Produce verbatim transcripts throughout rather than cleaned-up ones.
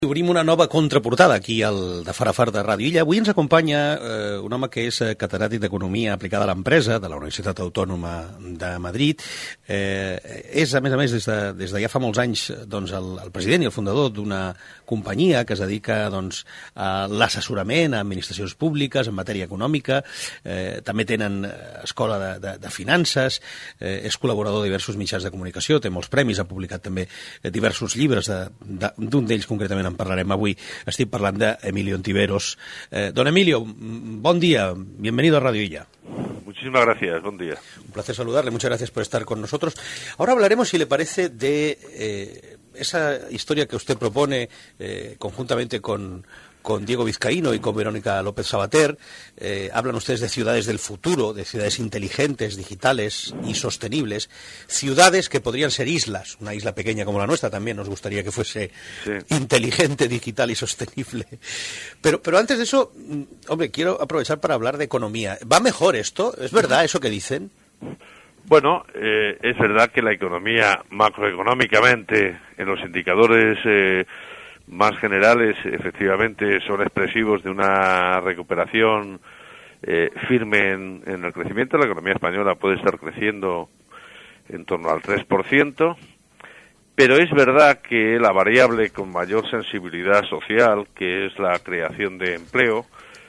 Obrim una nova contraportada aquí al de Far a Far de Ràdio Illa. Avui ens acompanya eh, un home que és catedràtic d'Economia aplicada a l'empresa de la Universitat Autònoma de Madrid. Eh, és, a més a més, des de, des de ja fa molts anys, doncs, el, el president i el fundador d'una companyia que es dedica, doncs, a l'assessorament a administracions públiques en matèria econòmica. Eh, també tenen escola de, de, de finances, eh, és col·laborador de diversos mitjans de comunicació, té molts premis, ha publicat també diversos llibres, de, de, d'un d'ells concretament en parlarem avui. Estic parlant d'Emilio Ontiveros. Eh, don Emilio, bon día, bienvenido a Radio Illa. Muchísimas gracias, buen día. Un placer saludarle, muchas gracias por estar con nosotros. Ahora hablaremos, si le parece, de eh, esa historia que usted propone eh, conjuntamente con... con Diego Vizcaíno y con Verónica López Sabater. Eh, hablan ustedes de ciudades del futuro, de ciudades inteligentes, digitales y sostenibles, ciudades que podrían ser islas, una isla pequeña como la nuestra también nos gustaría que fuese sí. inteligente, digital y sostenible. Pero, pero antes de eso, hombre, quiero aprovechar para hablar de economía. ¿Va mejor esto? ¿Es verdad eso que dicen? Bueno, eh, es verdad que la economía macroeconómicamente, en los indicadores eh, más generales, efectivamente son expresivos de una recuperación eh, firme en, en el crecimiento. La economía española puede estar creciendo en torno al tres por ciento, pero es verdad que la variable con mayor sensibilidad social, que es la creación de empleo,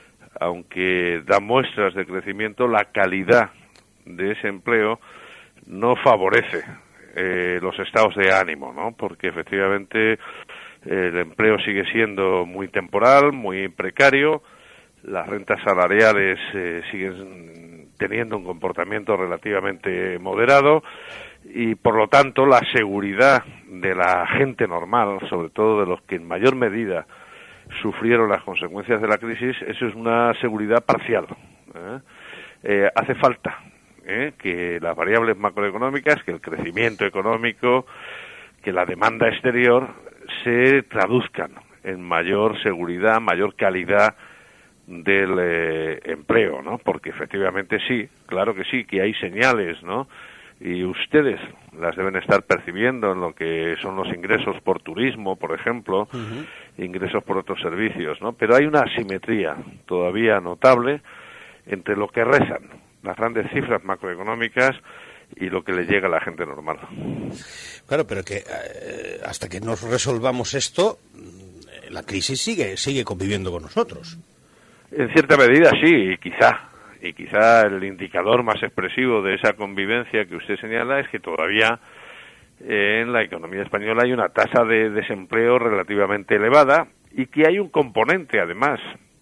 aunque da muestras de crecimiento, la calidad de ese empleo no favorece eh, los estados de ánimo, ¿no? Porque efectivamente el empleo sigue siendo muy temporal, muy precario, las rentas salariales eh, siguen teniendo un comportamiento relativamente moderado y, por lo tanto, la seguridad de la gente normal, sobre todo de los que en mayor medida sufrieron las consecuencias de la crisis, eso es una seguridad parcial. ¿eh? Eh, hace falta ¿eh? que las variables macroeconómicas, que el crecimiento económico, que la demanda exterior se traduzcan en mayor seguridad, mayor calidad del eh, empleo, ¿no? Porque efectivamente sí, claro que sí, que hay señales, ¿no? Y ustedes las deben estar percibiendo en lo que son los ingresos por turismo, por ejemplo, uh-huh. ingresos por otros servicios, ¿no? Pero hay una asimetría todavía notable entre lo que rezan las grandes cifras macroeconómicas y lo que le llega a la gente normal. Claro, pero que eh, hasta que nos resolvamos esto, la crisis sigue sigue conviviendo con nosotros. En cierta medida sí, y quizá, y quizá el indicador más expresivo de esa convivencia que usted señala es que todavía eh, en la economía española hay una tasa de desempleo relativamente elevada y que hay un componente, además,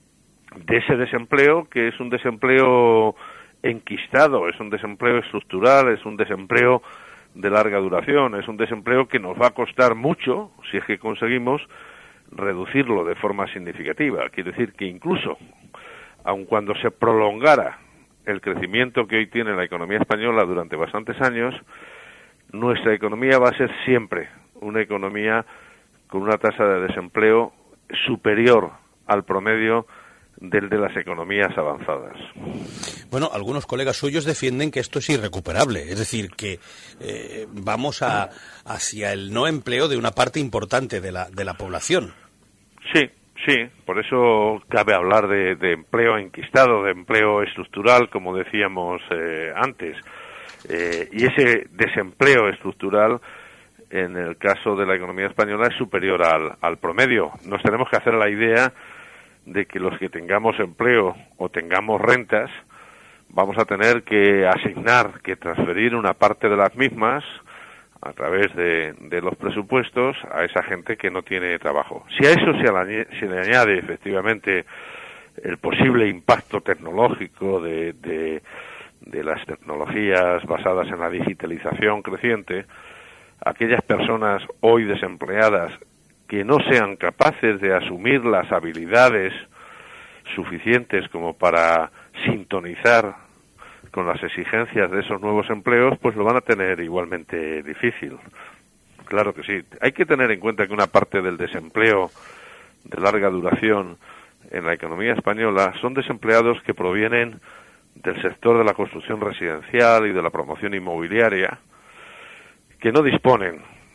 de ese desempleo que es un desempleo enquistado, es un desempleo estructural, es un desempleo de larga duración, es un desempleo que nos va a costar mucho si es que conseguimos reducirlo de forma significativa. Quiere decir que incluso, aun cuando se prolongara el crecimiento que hoy tiene la economía española durante bastantes años, nuestra economía va a ser siempre una economía con una tasa de desempleo superior al promedio del de las economías avanzadas. Bueno, algunos colegas suyos defienden que esto es irrecuperable, es decir, que eh, vamos a, hacia el no empleo de una parte importante de la, de la población. Sí, sí, por eso cabe hablar de, de empleo enquistado, de empleo estructural, como decíamos eh, antes. Eh, y ese desempleo estructural, en el caso de la economía española, es superior al, al promedio. Nos tenemos que hacer la idea de que los que tengamos empleo o tengamos rentas vamos a tener que asignar, que transferir una parte de las mismas a través de, de los presupuestos a esa gente que no tiene trabajo. Si a eso se le, se le añade efectivamente el posible impacto tecnológico de, de, de las tecnologías basadas en la digitalización creciente, aquellas personas hoy desempleadas que no sean capaces de asumir las habilidades suficientes como para sintonizar con las exigencias de esos nuevos empleos, pues lo van a tener igualmente difícil. Claro que sí. Hay que tener en cuenta que una parte del desempleo de larga duración en la economía española son desempleados que provienen del sector de la construcción residencial y de la promoción inmobiliaria, que no disponen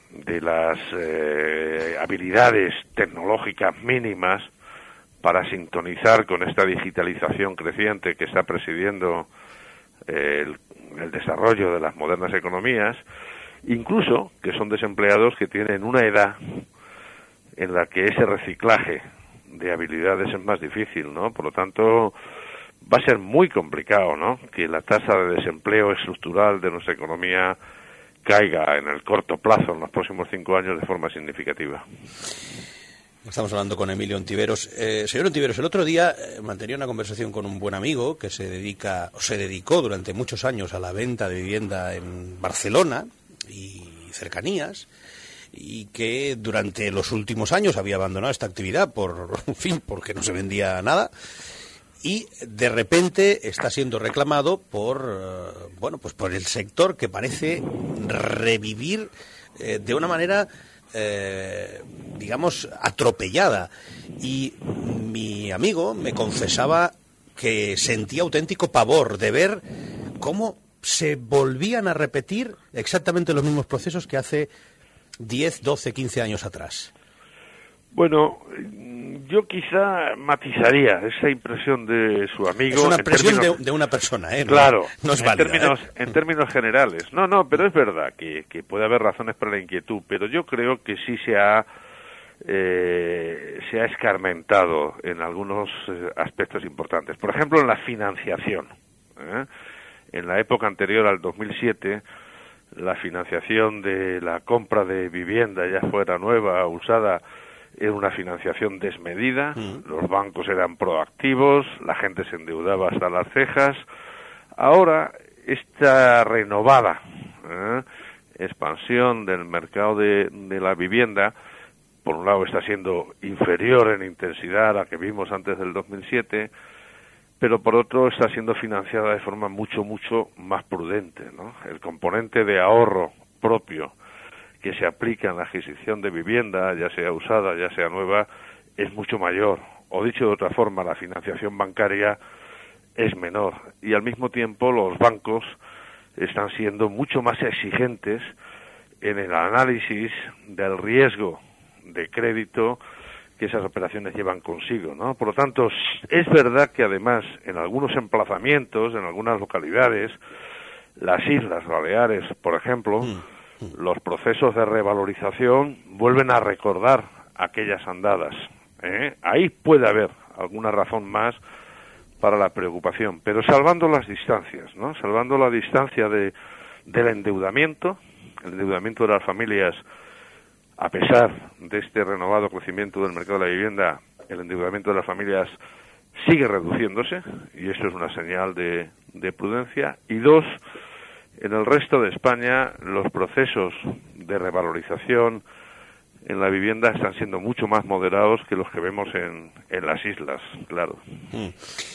de las eh, habilidades tecnológicas mínimas para sintonizar con esta digitalización creciente que está presidiendo eh, el, el desarrollo de las modernas economías, incluso que son desempleados que tienen una edad en la que ese reciclaje de habilidades es más difícil, ¿no? Por lo tanto, va a ser muy complicado, ¿no?, que la tasa de desempleo estructural de nuestra economía caiga en el corto plazo, en los próximos cinco años, de forma significativa. Estamos hablando con Emilio Ontiveros. Eh, señor Ontiveros, el otro día eh, mantenía una conversación con un buen amigo que se dedica, o se dedicó durante muchos años a la venta de vivienda en Barcelona y cercanías, y que durante los últimos años había abandonado esta actividad por, en fin, porque no se vendía nada. Y de repente está siendo reclamado por, uh, bueno, pues por el sector, que parece revivir eh, de una manera, eh, digamos, atropellada. Y mi amigo me confesaba que sentía auténtico pavor de ver cómo se volvían a repetir exactamente los mismos procesos que hace diez, doce, quince años atrás. Bueno, yo quizá matizaría esa impresión de su amigo. Es una impresión términos... de, de una persona, ¿eh? No, claro, no es en, válida, términos, ¿eh? en términos generales. No, no, pero es verdad que, que puede haber razones para la inquietud, pero yo creo que sí se ha, eh, se ha escarmentado en algunos eh, aspectos importantes. Por ejemplo, en la financiación. ¿eh? En la época anterior al dos mil siete, la financiación de la compra de vivienda, ya fuera nueva o usada, era una financiación desmedida, mm. los bancos eran proactivos, la gente se endeudaba hasta las cejas. Ahora, esta renovada ¿eh? expansión del mercado de, de la vivienda, por un lado está siendo inferior en intensidad a la que vimos antes del dos mil siete, pero por otro está siendo financiada de forma mucho, mucho más prudente, ¿no? El componente de ahorro propio que se aplica en la adquisición de vivienda, ya sea usada, ya sea nueva, es mucho mayor. O dicho de otra forma, la financiación bancaria es menor. Y al mismo tiempo los bancos están siendo mucho más exigentes en el análisis del riesgo de crédito que esas operaciones llevan consigo, ¿no? Por lo tanto, es verdad que además en algunos emplazamientos, en algunas localidades, las Islas Baleares, por ejemplo, mm. los procesos de revalorización vuelven a recordar aquellas andadas. ¿eh? Ahí puede haber alguna razón más para la preocupación, pero salvando las distancias, ¿no? Salvando la distancia de del endeudamiento, el endeudamiento de las familias. A pesar de este renovado crecimiento del mercado de la vivienda, el endeudamiento de las familias sigue reduciéndose, y esto es una señal de, de prudencia. Y dos, en el resto de España, los procesos de revalorización en la vivienda están siendo mucho más moderados que los que vemos en, en las islas, claro. Mm.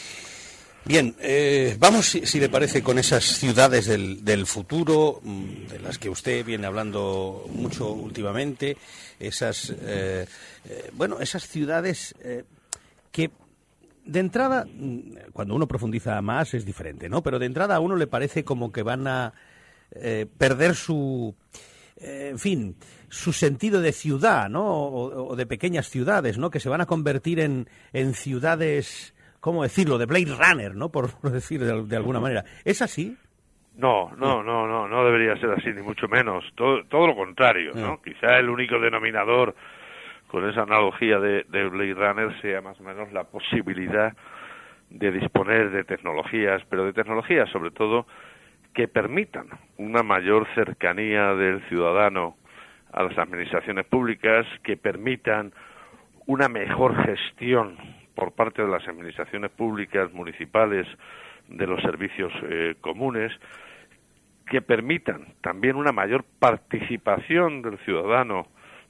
Bien, eh, vamos, si, si le parece, con esas ciudades del, del futuro, de las que usted viene hablando mucho últimamente, esas, eh, eh, bueno, esas ciudades eh, que, de entrada, cuando uno profundiza más es diferente, ¿no? Pero de entrada a uno le parece como que van a eh, perder su, eh, en fin, su sentido de ciudad, ¿no? O, o de pequeñas ciudades, ¿no? Que se van a convertir en, en ciudades... ¿Cómo decirlo? De Blade Runner, ¿no? Por decir de, de alguna manera. ¿Es así? No, no, no, no, no debería ser así, ni mucho menos. Todo, todo lo contrario, ¿no? Mm. Quizá el único denominador con esa analogía de, de Blade Runner sea más o menos la posibilidad de disponer de tecnologías, pero de tecnologías sobre todo que permitan una mayor cercanía del ciudadano a las administraciones públicas, que permitan una mejor gestión por parte de las administraciones públicas municipales de los servicios eh, comunes, que permitan también una mayor participación del ciudadano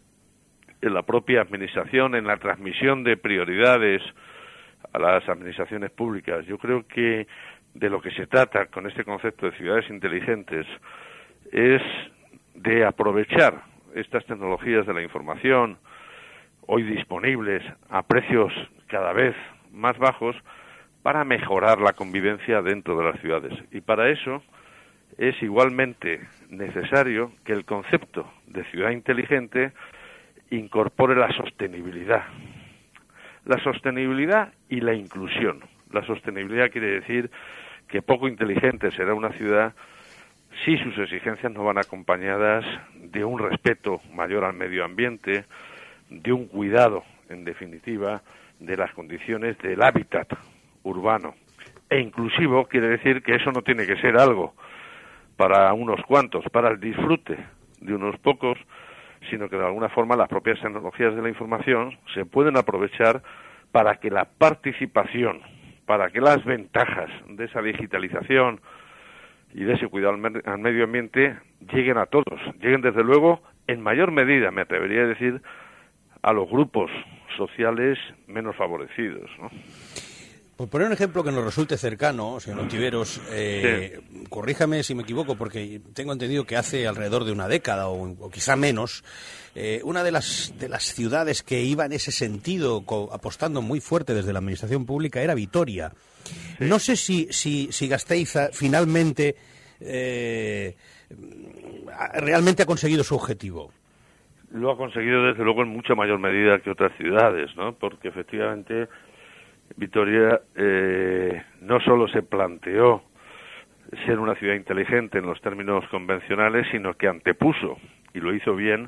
en la propia administración, en la transmisión de prioridades a las administraciones públicas. Yo creo que de lo que se trata con este concepto de ciudades inteligentes es de aprovechar estas tecnologías de la información, hoy disponibles a precios cada vez más bajos, para mejorar la convivencia dentro de las ciudades. Y para eso es igualmente necesario que el concepto de ciudad inteligente incorpore la sostenibilidad. La sostenibilidad y la inclusión. La sostenibilidad quiere decir que poco inteligente será una ciudad si sus exigencias no van acompañadas de un respeto mayor al medio ambiente, de un cuidado, en definitiva, de las condiciones del hábitat urbano. E inclusivo quiere decir que eso no tiene que ser algo para unos cuantos, para el disfrute de unos pocos, sino que de alguna forma las propias tecnologías de la información se pueden aprovechar para que la participación, para que las ventajas de esa digitalización y de ese cuidado al medio ambiente lleguen a todos, lleguen desde luego en mayor medida, me atrevería a decir, a los grupos sociales menos favorecidos, ¿no? Por poner un ejemplo que nos resulte cercano, señor Ontiveros, eh, sí. Corríjame si me equivoco, porque tengo entendido que hace alrededor de una década o, o quizá menos, eh, una de las de las ciudades que iba en ese sentido, co- apostando muy fuerte desde la administración pública, era Vitoria. Sí. No sé si, si, si Gasteiz finalmente eh, realmente ha conseguido su objetivo. Lo ha conseguido desde luego en mucha mayor medida que otras ciudades, ¿no? Porque efectivamente Vitoria eh, no solo se planteó ser una ciudad inteligente en los términos convencionales, sino que antepuso, y lo hizo bien,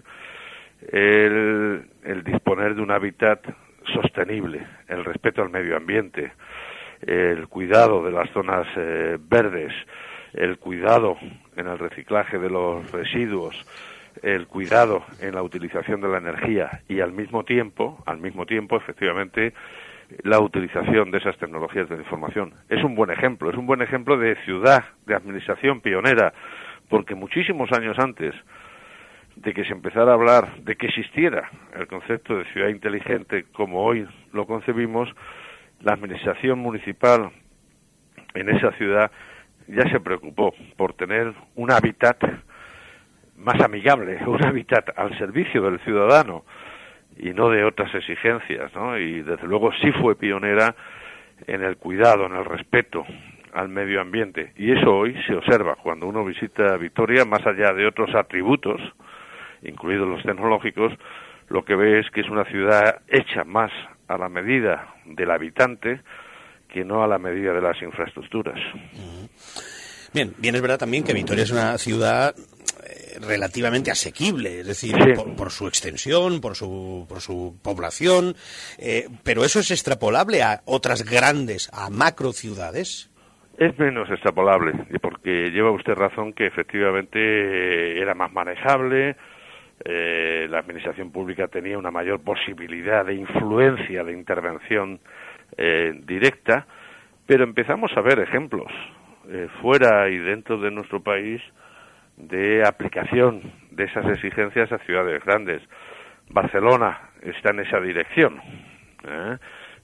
el, el disponer de un hábitat sostenible, el respeto al medio ambiente, el cuidado de las zonas eh, verdes, el cuidado en el reciclaje de los residuos, el cuidado en la utilización de la energía y al mismo tiempo, al mismo tiempo, efectivamente, la utilización de esas tecnologías de la información. Es un buen ejemplo, es un buen ejemplo de ciudad, de administración pionera, porque muchísimos años antes de que se empezara a hablar de que existiera el concepto de ciudad inteligente como hoy lo concebimos, la administración municipal en esa ciudad ya se preocupó por tener un hábitat más amigable, un hábitat al servicio del ciudadano y no de otras exigencias, ¿no? Y desde luego sí fue pionera en el cuidado, en el respeto al medio ambiente. Y eso hoy se observa cuando uno visita Vitoria, más allá de otros atributos, incluidos los tecnológicos, lo que ve es que es una ciudad hecha más a la medida del habitante que no a la medida de las infraestructuras. Bien, bien es verdad también que Vitoria es una ciudad relativamente asequible, es decir, sí. por, por su extensión, por su, por su población, eh, pero eso es extrapolable a otras grandes, a macro ciudades. Es menos extrapolable, porque lleva usted razón que efectivamente era más manejable, eh, la administración pública tenía una mayor posibilidad de influencia, de intervención eh, directa, pero empezamos a ver ejemplos eh, fuera y dentro de nuestro país de aplicación de esas exigencias a ciudades grandes. Barcelona está en esa dirección, ¿eh?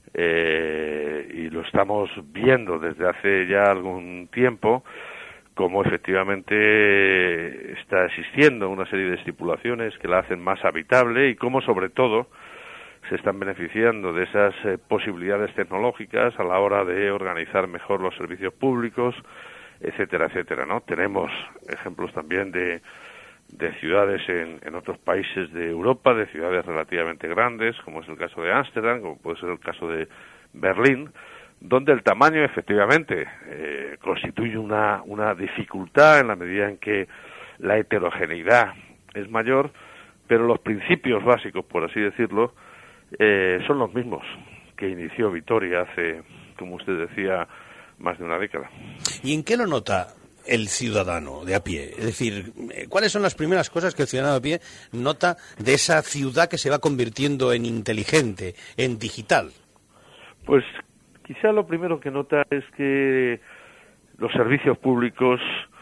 Eh, y lo estamos viendo desde hace ya algún tiempo, como efectivamente está existiendo una serie de estipulaciones que la hacen más habitable y cómo sobre todo se están beneficiando de esas eh, posibilidades tecnológicas a la hora de organizar mejor los servicios públicos, etcétera, etcétera, ¿no? Tenemos ejemplos también de, de ciudades en, en otros países de Europa, de ciudades relativamente grandes, como es el caso de Ámsterdam, como puede ser el caso de Berlín, donde el tamaño efectivamente eh, constituye una, una dificultad en la medida en que la heterogeneidad es mayor, pero los principios básicos, por así decirlo, eh, son los mismos que inició Vitoria hace, como usted decía, más de una década. ¿Y en qué lo nota el ciudadano de a pie? Es decir, ¿cuáles son las primeras cosas que el ciudadano de a pie nota de esa ciudad que se va convirtiendo en inteligente, en digital? Pues quizá lo primero que nota es que los servicios públicos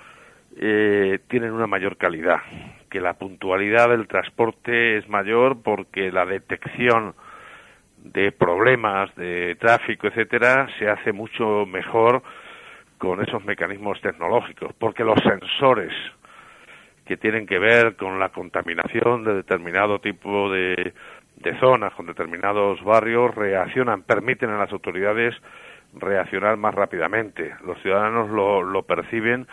eh, tienen una mayor calidad, que la puntualidad del transporte es mayor porque la detección de problemas, de tráfico, etcétera, se hace mucho mejor con esos mecanismos tecnológicos, porque los sensores que tienen que ver con la contaminación de determinado tipo de, de zonas, con determinados barrios, reaccionan, permiten a las autoridades reaccionar más rápidamente. Los ciudadanos lo, lo perciben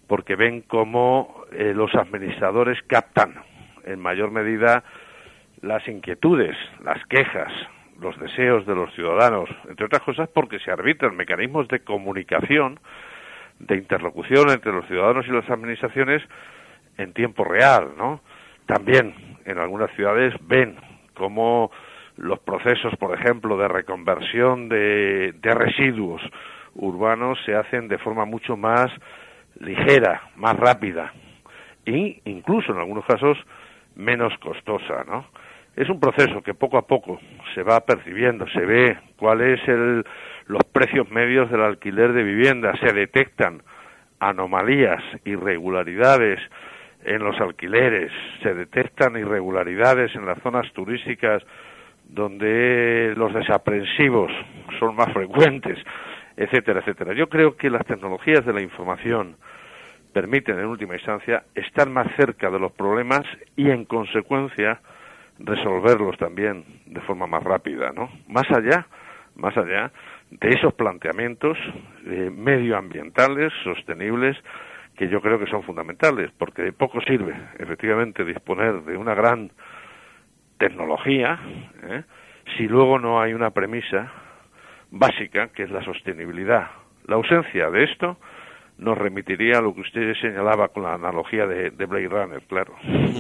porque ven cómo eh, los administradores captan en mayor medida las inquietudes, las quejas, los deseos de los ciudadanos, entre otras cosas porque se arbitran mecanismos de comunicación, de interlocución entre los ciudadanos y las administraciones en tiempo real, ¿no? También en algunas ciudades ven cómo los procesos, por ejemplo, de reconversión de, de residuos urbanos se hacen de forma mucho más ligera, más rápida e incluso en algunos casos menos costosa, ¿no? Es un proceso que poco a poco se va percibiendo, se ve cuál es el, los precios medios del alquiler de vivienda, se detectan anomalías, irregularidades en los alquileres, se detectan irregularidades en las zonas turísticas donde los desaprensivos son más frecuentes, etcétera, etcétera. Yo creo que las tecnologías de la información permiten, en última instancia, estar más cerca de los problemas y, en consecuencia, resolverlos también de forma más rápida, ¿no? Más allá, más allá de esos planteamientos eh, medioambientales, sostenibles, que yo creo que son fundamentales, porque de poco sirve, efectivamente, disponer de una gran tecnología, ¿eh? si luego no hay una premisa básica, que es la sostenibilidad. La ausencia de esto nos remitiría a lo que usted señalaba con la analogía de, de Blade Runner, claro.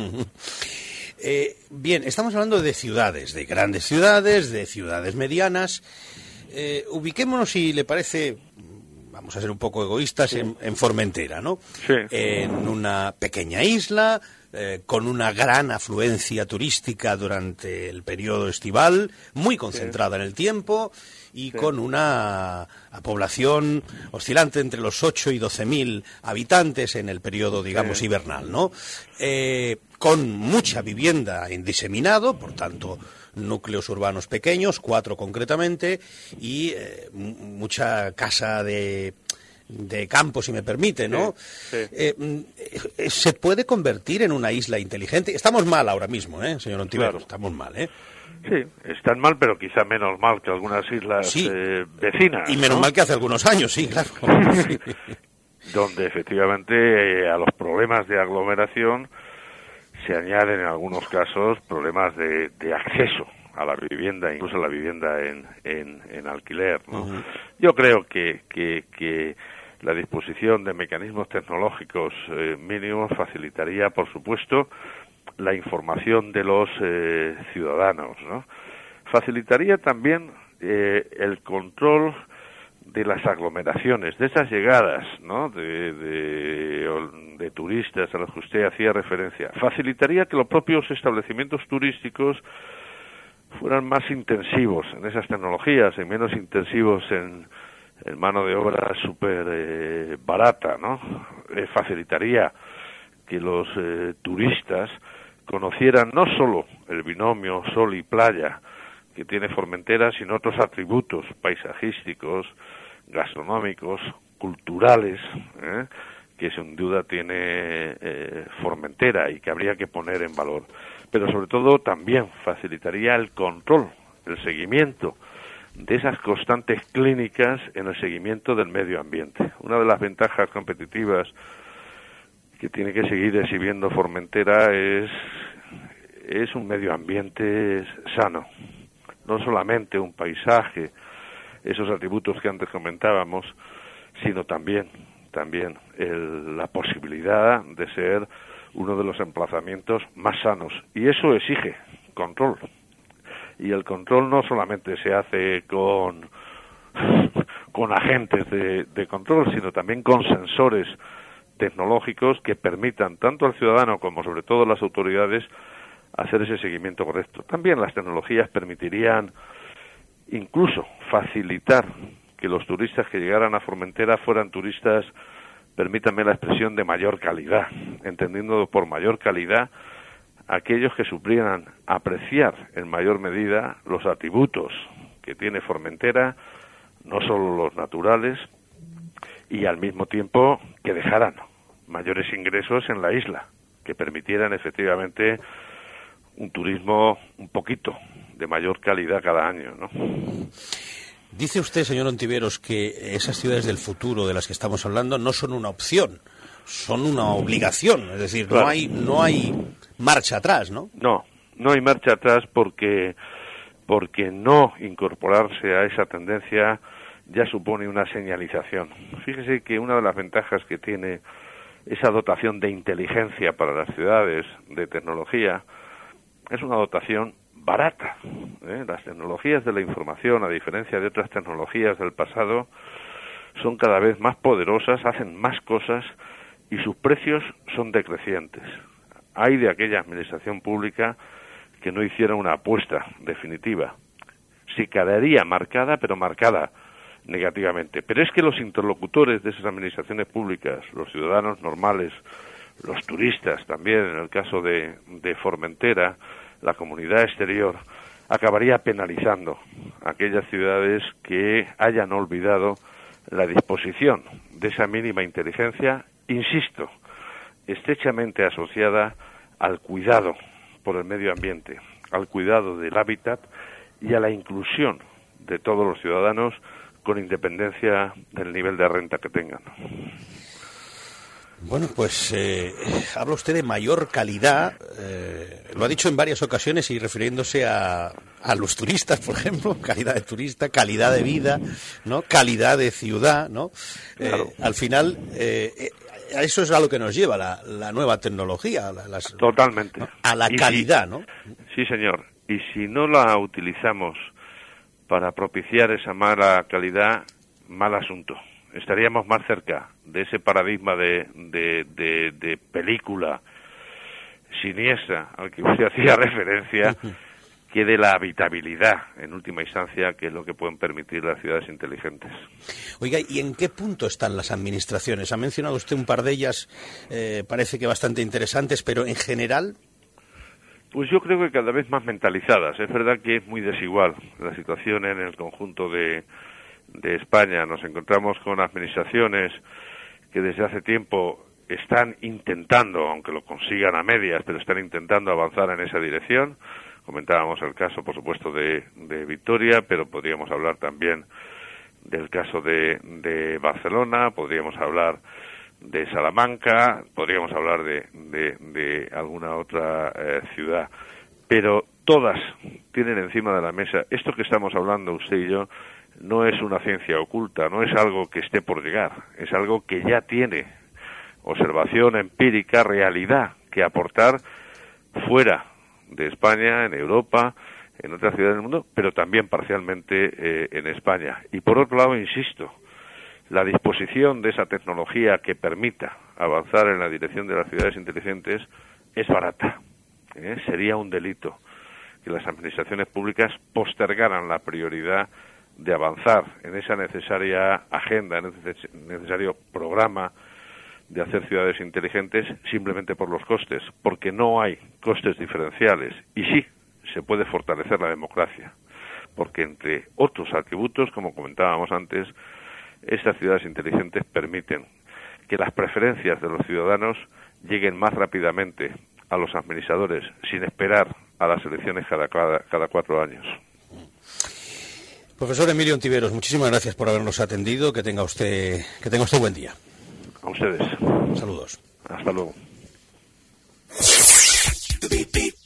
Eh, bien, estamos hablando de ciudades, de grandes ciudades, de ciudades medianas. Eh, ubiquémonos, si le parece, vamos a ser un poco egoístas, sí. en, en Formentera, ¿no? Sí. En una pequeña isla, eh, con una gran afluencia turística durante el periodo estival, muy concentrada sí. en el tiempo, y sí. con una población oscilante entre los ocho y doce mil habitantes en el periodo, digamos, sí. hibernal, ¿no? Eh, con mucha vivienda en diseminado, por tanto, núcleos urbanos pequeños, cuatro concretamente, y eh, mucha casa de, de campo, si me permite, ¿no? Sí, sí. Eh, eh, ¿Se puede convertir en una isla inteligente? Estamos mal ahora mismo, ¿eh, señor Ontiveros? Claro. Estamos mal, ¿eh? Sí, están mal, pero quizá menos mal que algunas islas sí. eh, vecinas. Y menos ¿no? mal que hace algunos años, sí, claro. Sí. Donde efectivamente eh, a los problemas de aglomeración se añaden en algunos casos problemas de, de acceso a la vivienda, incluso a la vivienda en, en, en alquiler, ¿no? Uh-huh. Yo creo que, que, que la disposición de mecanismos tecnológicos eh, mínimos facilitaría, por supuesto, la información de los eh, ciudadanos, ¿no? Facilitaría también eh, el control de las aglomeraciones, de esas llegadas, ¿no? De, de, de turistas a los que usted hacía referencia. Facilitaría que los propios establecimientos turísticos fueran más intensivos en esas tecnologías y menos intensivos en, en mano de obra súper eh, barata, ¿no? Eh, facilitaría que los eh, turistas conocieran no solo el binomio sol y playa que tiene Formentera, sino otros atributos paisajísticos, gastronómicos, culturales, ¿eh? que sin duda tiene eh, Formentera y que habría que poner en valor. Pero sobre todo también facilitaría el control, el seguimiento de esas constantes clínicas en el seguimiento del medio ambiente. Una de las ventajas competitivas que tiene que seguir exhibiendo Formentera es, es un medio ambiente sano. No solamente un paisaje, esos atributos que antes comentábamos, sino también, también el, la posibilidad de ser uno de los emplazamientos más sanos. Y eso exige control. Y el control no solamente se hace con, con agentes de, de control, sino también con sensores tecnológicos que permitan tanto al ciudadano como sobre todo a las autoridades hacer ese seguimiento correcto. También las tecnologías permitirían incluso facilitar que los turistas que llegaran a Formentera fueran turistas, permítanme la expresión, de mayor calidad, entendiendo por mayor calidad aquellos que supieran apreciar en mayor medida los atributos que tiene Formentera, no solo los naturales, y al mismo tiempo que dejaran mayores ingresos en la isla, que permitieran efectivamente un turismo un poquito de mayor calidad cada año, ¿no? Dice usted, señor Ontiveros, que esas ciudades del futuro de las que estamos hablando no son una opción son una obligación, es decir, Claro. no hay no hay marcha atrás, ¿no? No, no hay marcha atrás porque, porque no incorporarse a esa tendencia ya supone una señalización. Fíjese que una de las ventajas que tiene esa dotación de inteligencia para las ciudades, de tecnología, es una dotación barata. ¿eh? Las tecnologías de la información, a diferencia de otras tecnologías del pasado, son cada vez más poderosas, hacen más cosas y sus precios son decrecientes. Hay de aquella administración pública que no hiciera una apuesta definitiva. Se quedaría marcada, pero marcada negativamente. Pero es que los interlocutores de esas administraciones públicas, los ciudadanos normales, los turistas también, en el caso de, de Formentera, la comunidad exterior, acabaría penalizando a aquellas ciudades que hayan olvidado la disposición de esa mínima inteligencia, insisto, estrechamente asociada al cuidado por el medio ambiente, al cuidado del hábitat y a la inclusión de todos los ciudadanos con independencia del nivel de renta que tengan. Bueno, pues eh, habla usted de mayor calidad, eh, lo ha dicho en varias ocasiones y refiriéndose a, a los turistas, por ejemplo, calidad de turista, calidad de vida, ¿no? Calidad de ciudad, ¿no? Eh, Claro. Al final, eh, eh, a eso es a lo que nos lleva la, la nueva tecnología, la- las, Totalmente. ¿no? A la Y calidad, si- ¿no? Sí, señor. Y si no la utilizamos para propiciar esa mala calidad, mal asunto. Estaríamos más cerca de ese paradigma de, de, de, de película siniestra al que usted hacía referencia que de la habitabilidad, en última instancia, que es lo que pueden permitir las ciudades inteligentes. Oiga, ¿y en qué punto están las administraciones? Ha mencionado usted un par de ellas, eh, parece que bastante interesantes, pero en general... Pues yo creo que cada vez más mentalizadas. Es verdad que es muy desigual la situación en el conjunto de, de España. Nos encontramos con administraciones que desde hace tiempo están intentando, aunque lo consigan a medias, pero están intentando avanzar en esa dirección. Comentábamos el caso, por supuesto, de, de Vitoria, pero podríamos hablar también del caso de, de Barcelona, podríamos hablar de Salamanca, podríamos hablar de, de, de alguna otra eh, ciudad, pero todas tienen encima de la mesa, esto que estamos hablando usted y yo, no es una ciencia oculta, no es algo que esté por llegar, es algo que ya tiene observación empírica, realidad que aportar fuera de España, en Europa, en otras ciudades del mundo, pero también parcialmente eh, en España. Y por otro lado, insisto, la disposición de esa tecnología que permita avanzar en la dirección de las ciudades inteligentes es barata. ¿eh? Sería un delito que las administraciones públicas postergaran la prioridad de avanzar en esa necesaria agenda, en ese necesario programa de hacer ciudades inteligentes simplemente por los costes, porque no hay costes diferenciales. Y sí, se puede fortalecer la democracia, porque entre otros atributos, como comentábamos antes, estas ciudades inteligentes permiten que las preferencias de los ciudadanos lleguen más rápidamente a los administradores, sin esperar a las elecciones cada, cada, cada cuatro años. Profesor Emilio Ontiveros, muchísimas gracias por habernos atendido. Que tenga usted, que tenga usted buen día. A ustedes. Saludos. Hasta luego.